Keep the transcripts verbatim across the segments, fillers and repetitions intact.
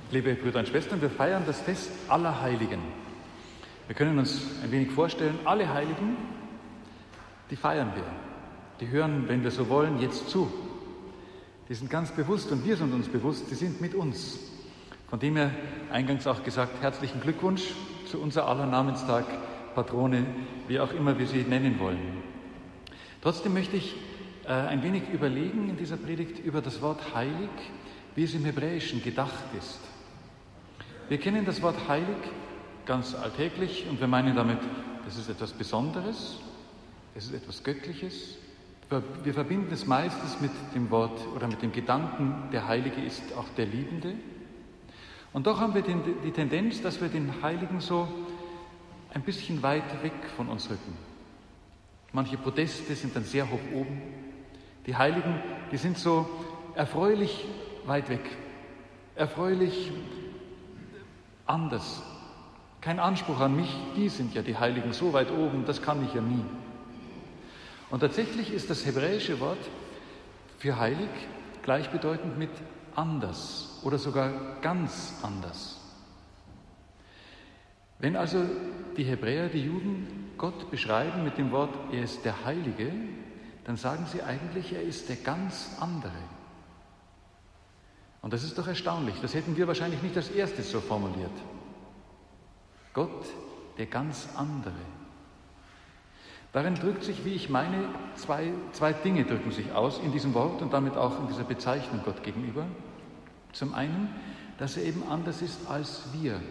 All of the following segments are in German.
Liebe Brüder und Schwestern, wir feiern das Fest aller Heiligen. Wir können uns ein wenig vorstellen, alle Heiligen, die feiern wir. Die hören, wenn wir so wollen, jetzt zu. Die sind ganz bewusst und wir sind uns bewusst, die sind mit uns. Von dem her eingangs auch gesagt, herzlichen Glückwunsch zu unser aller Namenstag, Patrone, wie auch immer wir sie nennen wollen. Trotzdem möchte ich äh, ein wenig überlegen in dieser Predigt über das Wort heilig, wie es im Hebräischen gedacht ist. Wir kennen das Wort heilig ganz alltäglich und wir meinen damit, das ist etwas Besonderes, es ist etwas Göttliches. Wir verbinden es meistens mit dem Wort oder mit dem Gedanken, der Heilige ist auch der Liebende. Und doch haben wir den, die Tendenz, dass wir den Heiligen so ein bisschen weit weg von uns rücken. Manche Podeste sind dann sehr hoch oben. Die Heiligen, die sind so erfreulich weit weg, erfreulich anders. Kein Anspruch an mich, die sind ja die Heiligen so weit oben, das kann ich ja nie. Und tatsächlich ist das hebräische Wort für heilig gleichbedeutend mit anders oder sogar ganz anders. Wenn also die Hebräer, die Juden, Gott beschreiben mit dem Wort, er ist der Heilige, dann sagen sie eigentlich, er ist der ganz andere. Und das ist doch erstaunlich, das hätten wir wahrscheinlich nicht als erstes so formuliert. Gott, der ganz andere. Darin drückt sich, wie ich meine, zwei, zwei Dinge drücken sich aus in diesem Wort und damit auch in dieser Bezeichnung Gott gegenüber. Zum einen, dass er eben anders ist als wir.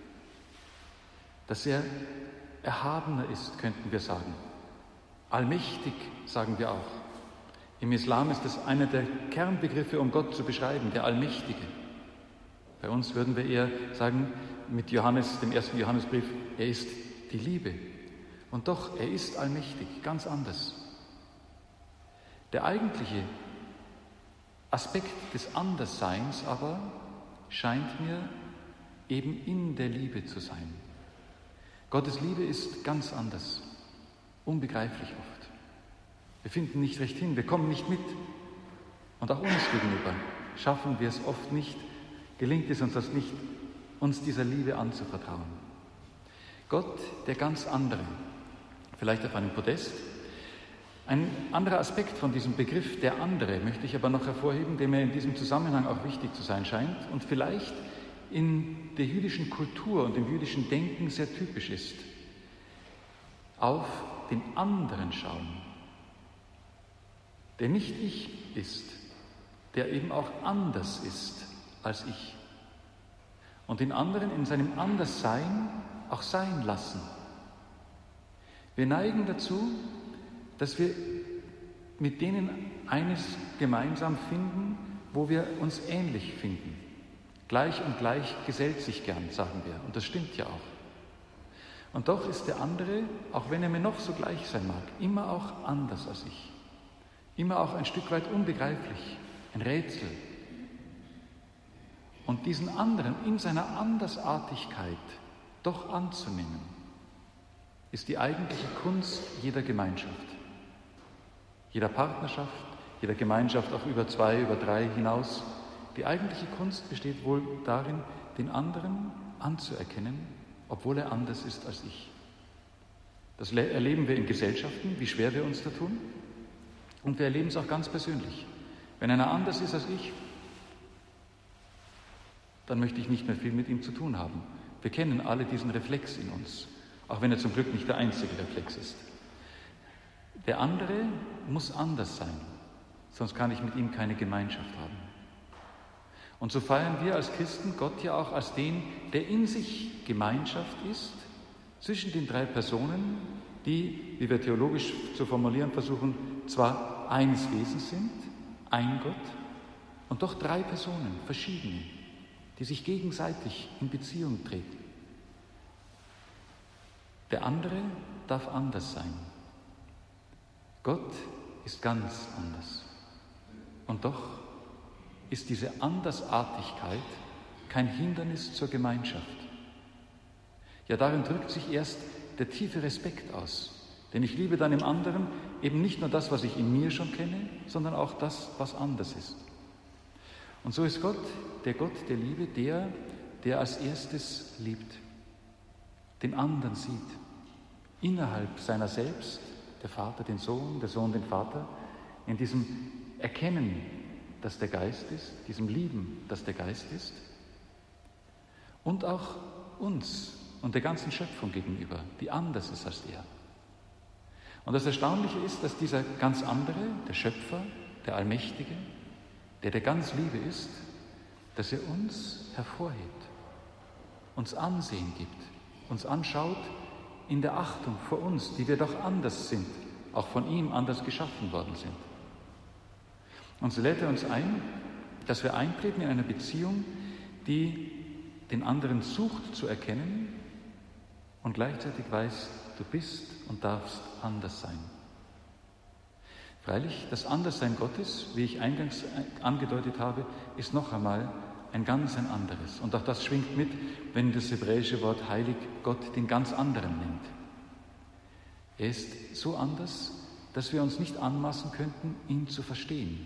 Dass er erhabener ist, könnten wir sagen. Allmächtig, sagen wir auch. Im Islam ist das einer der Kernbegriffe, um Gott zu beschreiben, der Allmächtige. Bei uns würden wir eher sagen, mit Johannes, dem ersten Johannesbrief, er ist die Liebe. Und doch, er ist allmächtig, ganz anders. Der eigentliche Aspekt des Andersseins aber scheint mir eben in der Liebe zu sein. Gottes Liebe ist ganz anders, unbegreiflich oft. Wir finden nicht recht hin, wir kommen nicht mit. Und auch uns gegenüber schaffen wir es oft nicht, gelingt es uns das nicht, uns dieser Liebe anzuvertrauen. Gott, der ganz andere, vielleicht auf einem Podest. Ein anderer Aspekt von diesem Begriff, der andere, möchte ich aber noch hervorheben, der mir in diesem Zusammenhang auch wichtig zu sein scheint und vielleicht in der jüdischen Kultur und im jüdischen Denken sehr typisch ist. Auf den anderen schauen, der nicht ich ist, der eben auch anders ist als ich. Und den anderen in seinem Anderssein auch sein lassen. Wir neigen dazu, dass wir mit denen eines gemeinsam finden, wo wir uns ähnlich finden. Gleich und gleich gesellt sich gern, sagen wir. Und das stimmt ja auch. Und doch ist der andere, auch wenn er mir noch so gleich sein mag, immer auch anders als ich. Immer auch ein Stück weit unbegreiflich, ein Rätsel. Und diesen anderen in seiner Andersartigkeit doch anzunehmen, ist die eigentliche Kunst jeder Gemeinschaft, jeder Partnerschaft, jeder Gemeinschaft auch über zwei, über drei hinaus. Die eigentliche Kunst besteht wohl darin, den anderen anzuerkennen, obwohl er anders ist als ich. Das erleben wir in Gesellschaften, wie schwer wir uns da tun. Und wir erleben es auch ganz persönlich. Wenn einer anders ist als ich, dann möchte ich nicht mehr viel mit ihm zu tun haben. Wir kennen alle diesen Reflex in uns, auch wenn er zum Glück nicht der einzige Reflex ist. Der andere muss anders sein, sonst kann ich mit ihm keine Gemeinschaft haben. Und so feiern wir als Christen Gott ja auch als den, der in sich Gemeinschaft ist, zwischen den drei Personen, die, wie wir theologisch zu formulieren versuchen, zwar eines Wesens sind, ein Gott, und doch drei Personen, verschiedene, die sich gegenseitig in Beziehung treten. Der andere darf anders sein. Gott ist ganz anders. Und doch ist diese Andersartigkeit kein Hindernis zur Gemeinschaft. Ja, darin drückt sich erst der tiefe Respekt aus. Denn ich liebe dann im anderen eben nicht nur das, was ich in mir schon kenne, sondern auch das, was anders ist. Und so ist Gott, der Gott der Liebe, der, der als erstes liebt, den anderen sieht, innerhalb seiner selbst, der Vater den Sohn, der Sohn den Vater, in diesem Erkennen, dass der Geist ist, diesem Lieben, dass der Geist ist, und auch uns und der ganzen Schöpfung gegenüber, die anders ist als er. Und das Erstaunliche ist, dass dieser ganz andere, der Schöpfer, der Allmächtige, der der ganz Liebe ist, dass er uns hervorhebt, uns Ansehen gibt, uns anschaut in der Achtung vor uns, die wir doch anders sind, auch von ihm anders geschaffen worden sind. Und so lädt er uns ein, dass wir eintreten in eine Beziehung, die den anderen sucht zu erkennen und gleichzeitig weiß, du bist und darfst anders sein. Freilich, das Anderssein Gottes, wie ich eingangs angedeutet habe, ist noch einmal ein ganz ein anderes. Und auch das schwingt mit, wenn das hebräische Wort heilig Gott den ganz anderen nennt. Er ist so anders, dass wir uns nicht anmaßen könnten, ihn zu verstehen.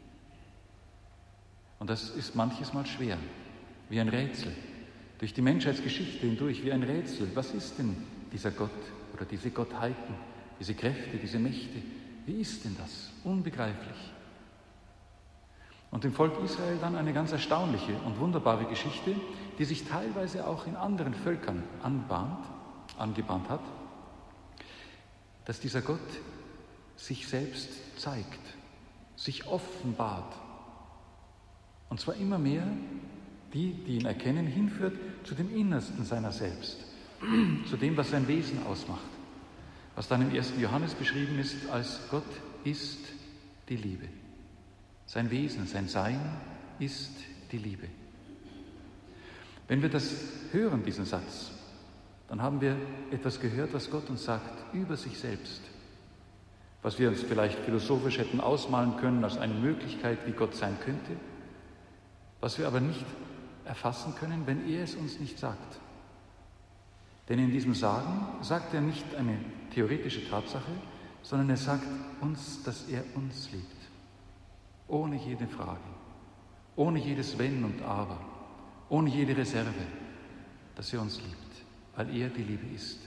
Und das ist manches Mal schwer, wie ein Rätsel. Durch die Menschheitsgeschichte hindurch, wie ein Rätsel. Was ist denn dieser Gott oder diese Gottheiten, diese Kräfte, diese Mächte? Wie ist denn das? Unbegreiflich. Und dem Volk Israel dann eine ganz erstaunliche und wunderbare Geschichte, die sich teilweise auch in anderen Völkern anbahnt, angebahnt hat, dass dieser Gott sich selbst zeigt, sich offenbart. Und zwar immer mehr die, die ihn erkennen, hinführt zu dem Innersten seiner selbst, zu dem, was sein Wesen ausmacht, was dann im ersten Johannes beschrieben ist als Gott ist die Liebe. Sein Wesen, sein Sein ist die Liebe. Wenn wir das hören, diesen Satz, dann haben wir etwas gehört, was Gott uns sagt über sich selbst, was wir uns vielleicht philosophisch hätten ausmalen können als eine Möglichkeit, wie Gott sein könnte, was wir aber nicht erfassen können, wenn er es uns nicht sagt. Denn in diesem Sagen sagt er nicht eine theoretische Tatsache, sondern er sagt uns, dass er uns liebt. Ohne jede Frage, ohne jedes Wenn und Aber, ohne jede Reserve, dass er uns liebt, weil er die Liebe ist.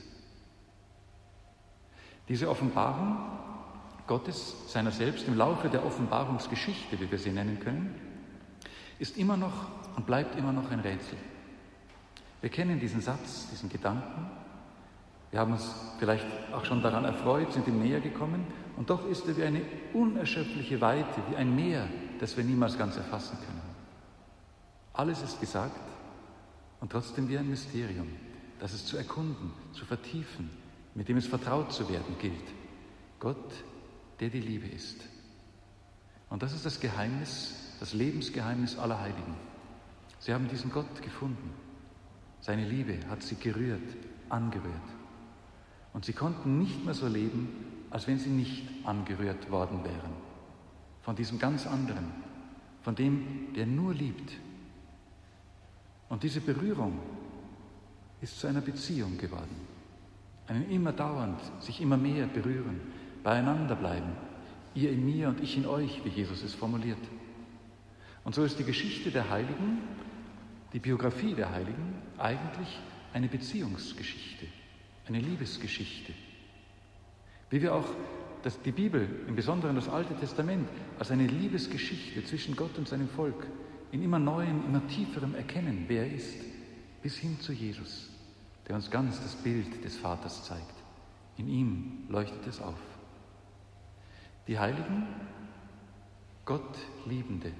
Diese Offenbarung Gottes, seiner selbst, im Laufe der Offenbarungsgeschichte, wie wir sie nennen können, ist immer noch und bleibt immer noch ein Rätsel. Wir kennen diesen Satz, diesen Gedanken. Wir haben uns vielleicht auch schon daran erfreut, sind ihm näher gekommen. Und doch ist er wie eine unerschöpfliche Weite, wie ein Meer, das wir niemals ganz erfassen können. Alles ist gesagt und trotzdem wie ein Mysterium, das es zu erkunden, zu vertiefen, mit dem es vertraut zu werden gilt. Gott, der die Liebe ist. Und das ist das Geheimnis, das Lebensgeheimnis aller Heiligen. Sie haben diesen Gott gefunden. Seine Liebe hat sie gerührt, angerührt. Und sie konnten nicht mehr so leben, als wenn sie nicht angerührt worden wären. Von diesem ganz anderen, von dem, der nur liebt. Und diese Berührung ist zu einer Beziehung geworden. Einen immer dauernd, sich immer mehr berühren, beieinander bleiben. Ihr in mir und ich in euch, wie Jesus es formuliert. Und so ist die Geschichte der Heiligen, die Biografie der Heiligen, eigentlich eine Beziehungsgeschichte, eine Liebesgeschichte. Wie wir auch das, die Bibel, im Besonderen das Alte Testament, als eine Liebesgeschichte zwischen Gott und seinem Volk in immer neuem, immer tieferem Erkennen, wer er ist, bis hin zu Jesus, der uns ganz das Bild des Vaters zeigt. In ihm leuchtet es auf. Die Heiligen, Gott Liebende.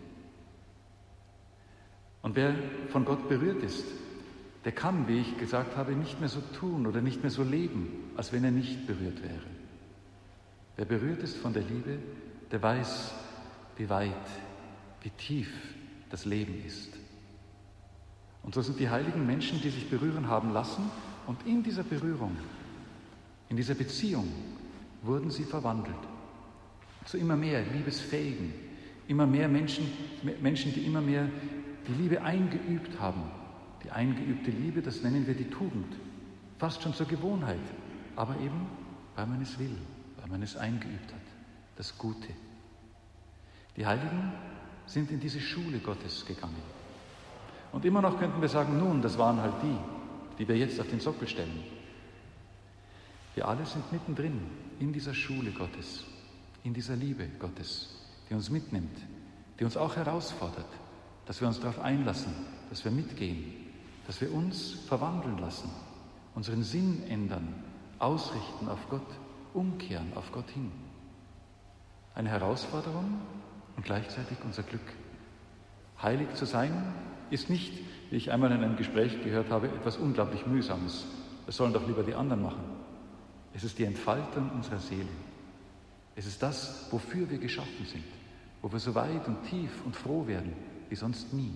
Und wer von Gott berührt ist, der kann, wie ich gesagt habe, nicht mehr so tun oder nicht mehr so leben, als wenn er nicht berührt wäre. Wer berührt ist von der Liebe, der weiß, wie weit, wie tief das Leben ist. Und so sind die heiligen Menschen, die sich berühren haben lassen, und in dieser Berührung, in dieser Beziehung wurden sie verwandelt. Zu immer mehr liebesfähigen, immer mehr Menschen, Menschen, die immer mehr die Liebe eingeübt haben. Die eingeübte Liebe, das nennen wir die Tugend. Fast schon zur Gewohnheit, aber eben, weil man es will, weil man es eingeübt hat. Das Gute. Die Heiligen sind in diese Schule Gottes gegangen. Und immer noch könnten wir sagen, nun, das waren halt die, die wir jetzt auf den Sockel stellen. Wir alle sind mittendrin in dieser Schule Gottes, in dieser Liebe Gottes, die uns mitnimmt, die uns auch herausfordert, dass wir uns darauf einlassen, dass wir mitgehen, dass wir uns verwandeln lassen, unseren Sinn ändern, ausrichten auf Gott, umkehren auf Gott hin. Eine Herausforderung und gleichzeitig unser Glück. Heilig zu sein ist nicht, wie ich einmal in einem Gespräch gehört habe, etwas unglaublich Mühsames. Das sollen doch lieber die anderen machen. Es ist die Entfaltung unserer Seele. Es ist das, wofür wir geschaffen sind, wo wir so weit und tief und froh werden wie sonst nie.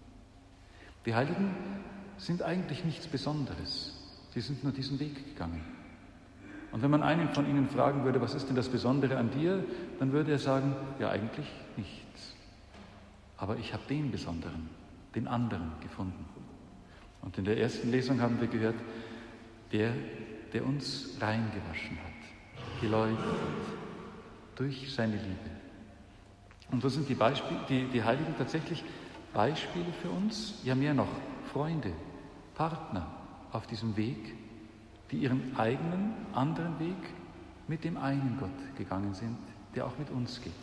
Die Heiligen sind eigentlich nichts Besonderes. Sie sind nur diesen Weg gegangen. Und wenn man einen von ihnen fragen würde, was ist denn das Besondere an dir, dann würde er sagen, ja eigentlich nichts. Aber ich habe den Besonderen, den anderen gefunden. Und in der ersten Lesung haben wir gehört, der, der uns reingewaschen hat, geläutert hat, durch seine Liebe. Und so sind die, Beispiele, die, die Heiligen tatsächlich Beispiele für uns, ja mehr noch, Freunde, Partner auf diesem Weg, die ihren eigenen, anderen Weg mit dem einen Gott gegangen sind, der auch mit uns geht.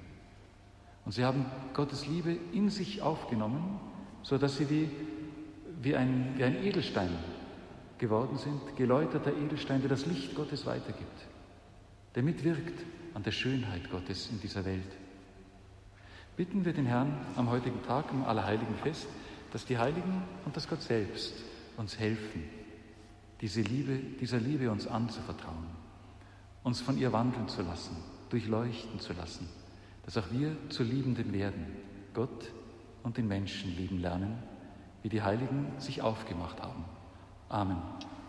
Und sie haben Gottes Liebe in sich aufgenommen, sodass sie wie, wie, ein, wie ein Edelstein geworden sind, geläuterter Edelstein, der das Licht Gottes weitergibt, der mitwirkt an der Schönheit Gottes in dieser Welt. Bitten wir den Herrn am heutigen Tag, am Allerheiligenfest, dass die Heiligen und das Gott selbst uns helfen, diese Liebe, dieser Liebe uns anzuvertrauen, uns von ihr wandeln zu lassen, durchleuchten zu lassen, dass auch wir zu Liebenden werden, Gott und den Menschen lieben lernen, wie die Heiligen sich aufgemacht haben. Amen.